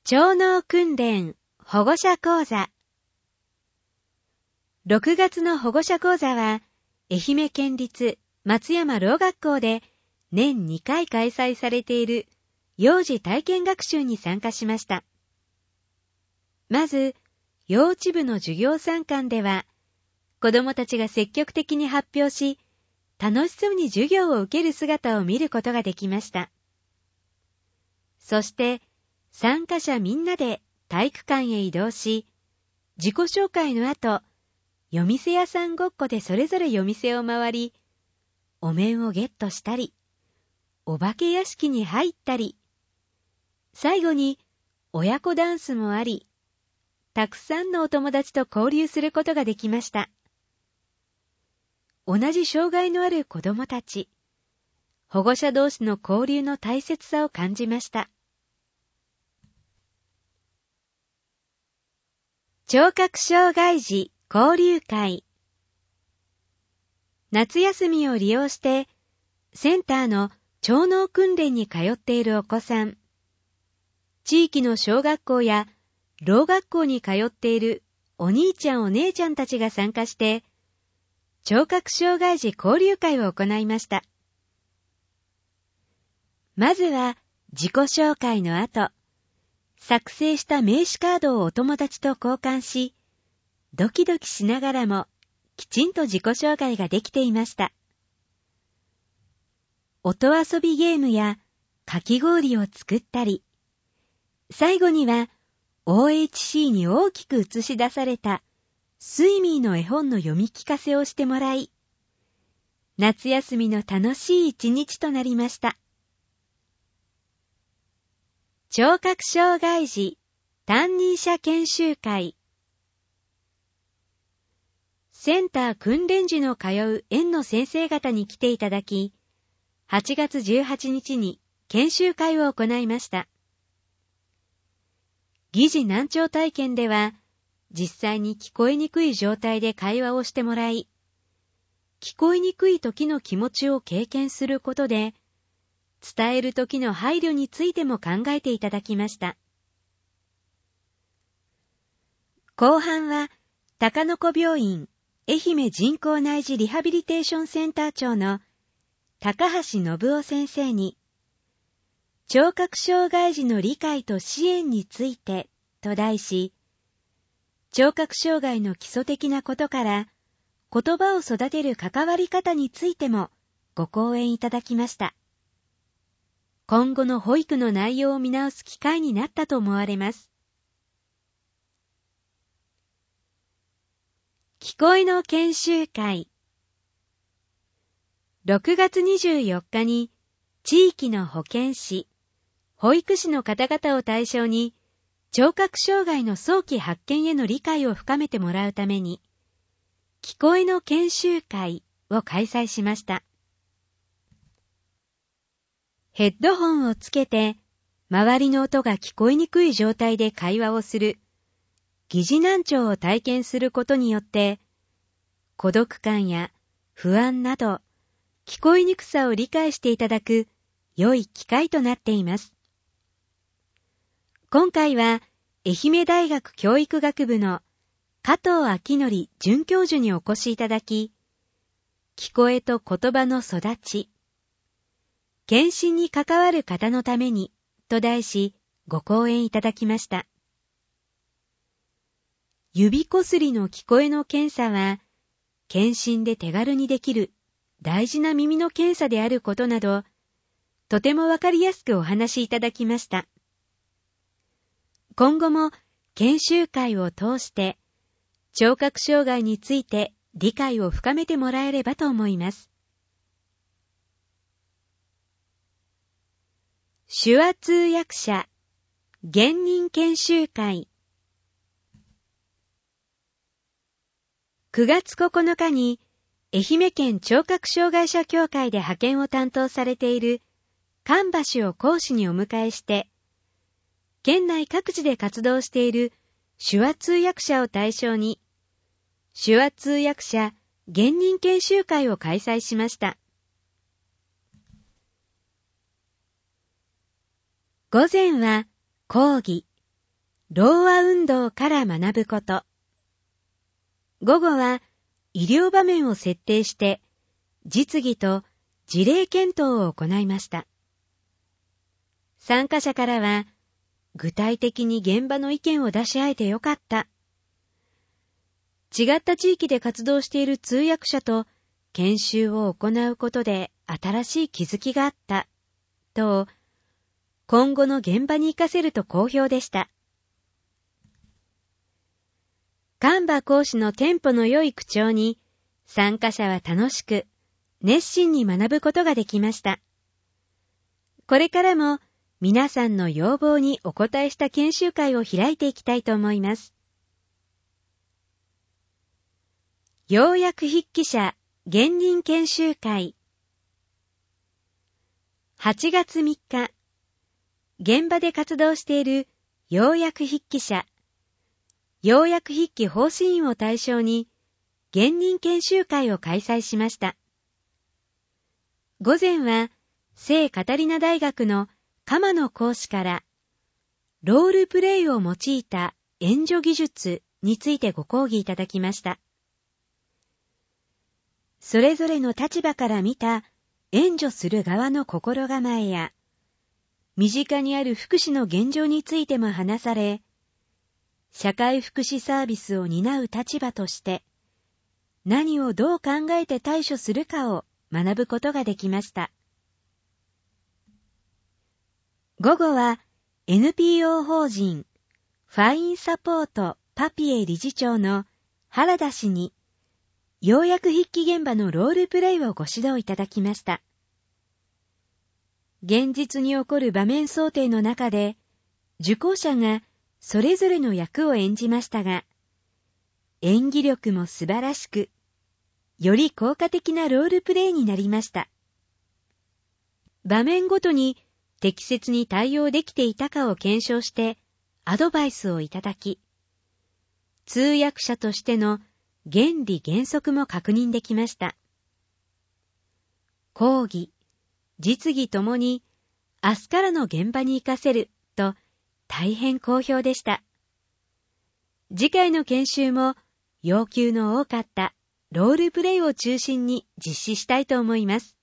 聴脳訓練保護者講座。6月の保護者講座は、愛媛県立松山ろう学校で年2回開催されている幼児体験学習に参加しました。まず、幼稚部の授業参観では、子どもたちが積極的に発表し、楽しそうに授業を受ける姿を見ることができました。そして、参加者みんなで体育館へ移動し、自己紹介の後、夜店屋さんごっこでそれぞれ夜店を回り、お面をゲットしたり、お化け屋敷に入ったり、最後に親子ダンスもあり、たくさんのお友達と交流することができました。同じ障害のある子どもたち、保護者同士の交流の大切さを感じました。聴覚障害児交流会。夏休みを利用して、センターの聴脳訓練に通っているお子さん、地域の小学校やろう学校に通っているお兄ちゃんお姉ちゃんたちが参加して、聴覚障害児交流会を行いました。まずは自己紹介の後、作成した名刺カードをお友達と交換し、ドキドキしながらもきちんと自己紹介ができていました。音遊びゲームやかき氷を作ったり、最後には OHC に大きく映し出されたスイミーの絵本の読み聞かせをしてもらい、夏休みの楽しい一日となりました。聴覚障害児担任者研修会。センター訓練時の通う園の先生方に来ていただき、8月18日に研修会を行いました。疑似難聴体験では、実際に聞こえにくい状態で会話をしてもらい、聞こえにくい時の気持ちを経験することで、伝える時の配慮についても考えていただきました。後半は、高野子病院愛媛人工内耳リハビリテーションセンター長の高橋信夫先生に、聴覚障害児の理解と支援についてと題し、聴覚障害の基礎的なことから言葉を育てる関わり方についてもご講演いただきました。今後の保育の内容を見直す機会になったと思われます。聞こえの研修会。6月24日に地域の保健師、保育士の方々を対象に聴覚障害の早期発見への理解を深めてもらうために聞こえの研修会を開催しました。ヘッドホンをつけて周りの音が聞こえにくい状態で会話をする疑似難聴を体験することによって孤独感や不安など聞こえにくさを理解していただく良い機会となっています。今回は愛媛大学教育学部の加藤明則准教授にお越しいただき、聞こえと言葉の育ち、検診に関わる方のためにと題しご講演いただきました。指こすりの聞こえの検査は、検診で手軽にできる大事な耳の検査であることなど、とてもわかりやすくお話しいただきました。今後も研修会を通して、聴覚障害について理解を深めてもらえればと思います。手話通訳者現任研修会。9月9日に愛媛県聴覚障害者協会で派遣を担当されている神橋を講師にお迎えして、県内各地で活動している手話通訳者を対象に、手話通訳者現任研修会を開催しました。午前は講義、 ろうあ運動から学ぶこと。午後は医療場面を設定して実技と事例検討を行いました。参加者からは、具体的に現場の意見を出し合えてよかった。違った地域で活動している通訳者と研修を行うことで新しい気づきがあった。と、今後の現場に活かせると好評でした。カンバ講師のテンポの良い口調に、参加者は楽しく、熱心に学ぶことができました。これからも皆さんの要望にお応えした研修会を開いていきたいと思います。要約筆記者現任研修会。8月3日、現場で活動している要約筆記者、要約筆記奉仕員を対象に現任研修会を開催しました。午前は聖カタリナ大学の鎌野講師からロールプレイを用いた援助技術についてご講義いただきました。それぞれの立場から見た援助する側の心構えや身近にある福祉の現状についても話され、社会福祉サービスを担う立場として何をどう考えて対処するかを学ぶことができました。午後は NPO 法人ファインサポートパピエ理事長の原田氏に要約筆記現場のロールプレイをご指導いただきました。現実に起こる場面想定の中で受講者がそれぞれの役を演じましたが、演技力も素晴らしく、より効果的なロールプレイになりました。場面ごとに適切に対応できていたかを検証してアドバイスをいただき、通訳者としての原理原則も確認できました。講義、実技ともに明日からの現場に活かせると大変好評でした。次回の研修も要求の多かったロールプレイを中心に実施したいと思います。